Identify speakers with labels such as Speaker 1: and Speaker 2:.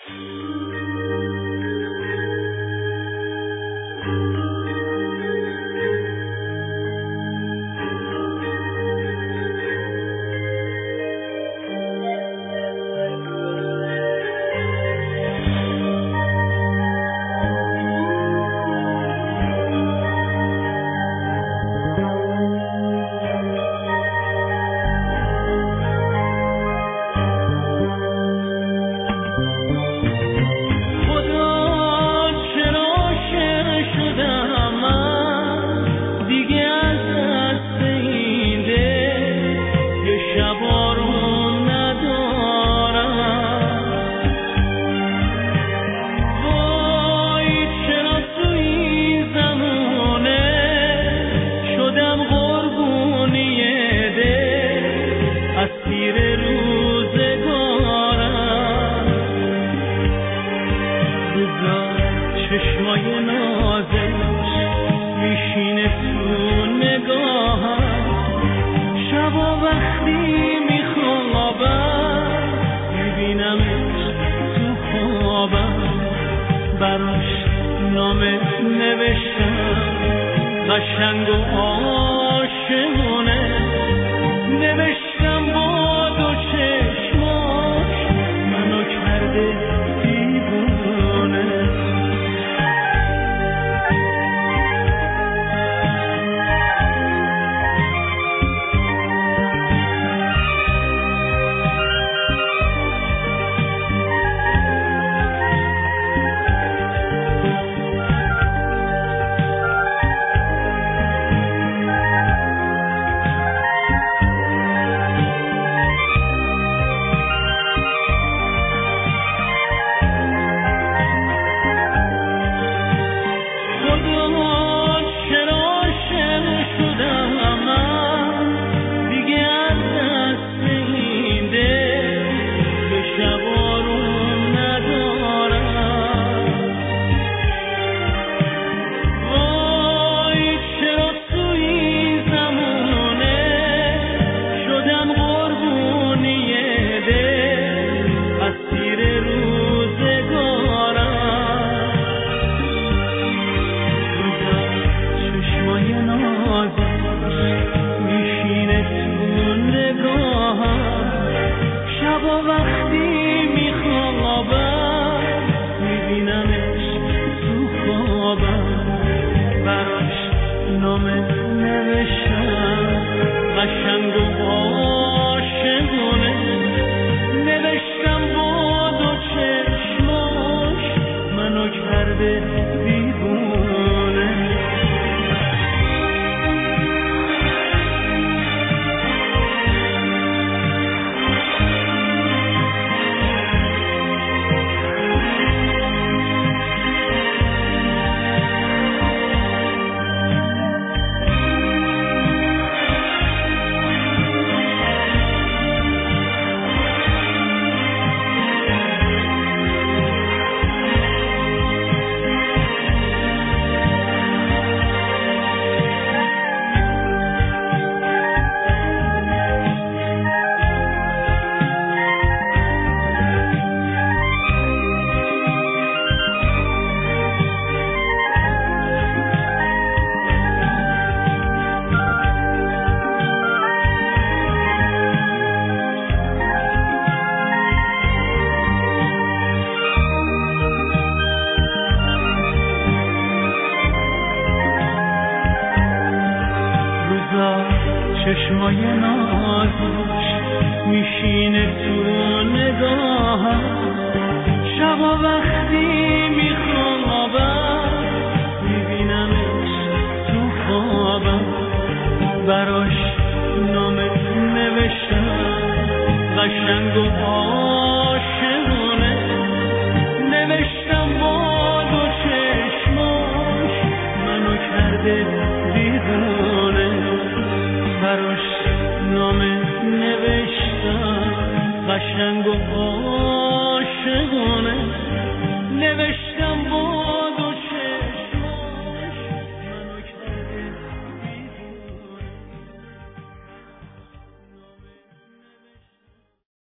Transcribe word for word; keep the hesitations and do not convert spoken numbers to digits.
Speaker 1: چشمای نازش میشینه تو نگاهم، شبا وقتی میخوابم میبینمش تو خوابم، براش نامه نوشتم قشنگ و عاشقونه، نوشتم با دو چشماش منو کرده دیوونه. شبا وقتی میخوابم میبینمش تو خوابم، براش نامه نوشتم قشنگ و عاشقونه، نوشتم با دو چشماش منو کرده دیوونه. چشمای نازش میشینه تو نگاهم، شبا وقتی میخوابم میبینمش تو خوابم، براش نامه نوشتم قشنگ و عاشقونه، نوشتم با دو چشماش منو کرده دیوونه، براش نامه نوشتم قشنگ و عاشقونه، نوشتم با